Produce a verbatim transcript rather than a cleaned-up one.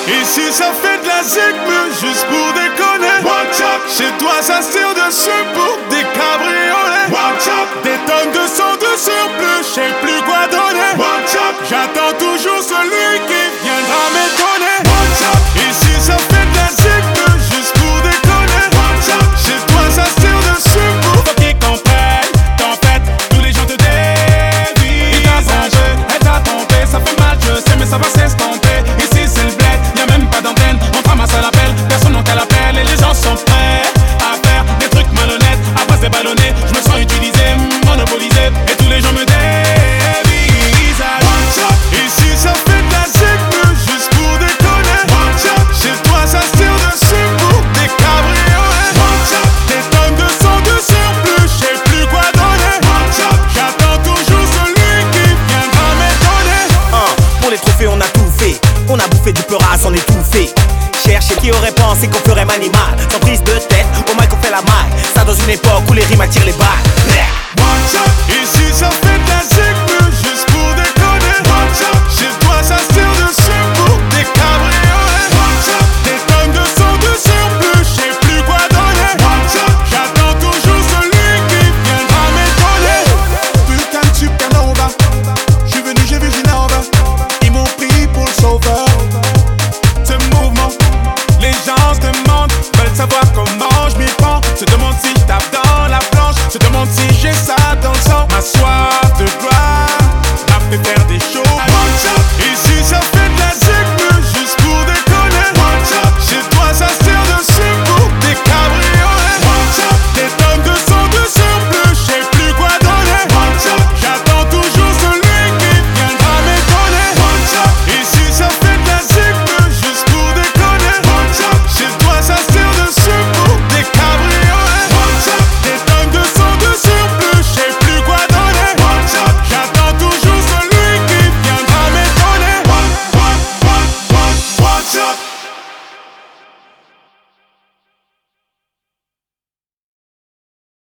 Ici ça fait de la zik, mais juste pour déconner. Watch out. Chez toi ça se tire dessus pour des cabriolets. Watch out. Des tonnes de sang de surplus, je sais plus quoi donner. Watch out. J'attends toujours celui qui viendra m'étonner. Watch out. Ici ça fait de la zik, mais juste pour déconner. Watch out. Chez toi ça se tire dessus pour faut qu'ils comprennent qu'en fait tous les gens te dévient. Il t'a trompé, elle t'a trompé, ça fait mal je sais mais ça va s'estomper. Ici c'est le bled, y'a même pas d'antenne. On te ramasse à l'appel, personne n'en qu'à l'appel. Et les gens sont prêts à faire des trucs malhonnêtes. À base des ballonnets, je me sens utilisé, monopolisé. Et tous les gens me dévisent. Watch out. Ici ça fait de la zik, mais juste pour déconner. Watch out. Chez toi ça se tire dessus pour des cabriolets. Watch out. Des tonnes de sang de surplus, je sais plus quoi donner. Watch out. J'attends toujours celui qui viendra m'étonner. Un, pour les trophées on a tout fait. On a bouffé du peuras, on est tout fait. Cherchez qui aurait pensé qu'on ferait manimal. Sans prise de tête, au mic on fait la maille. Ça dans une époque où les rimes attirent les balles. Watch out. Ici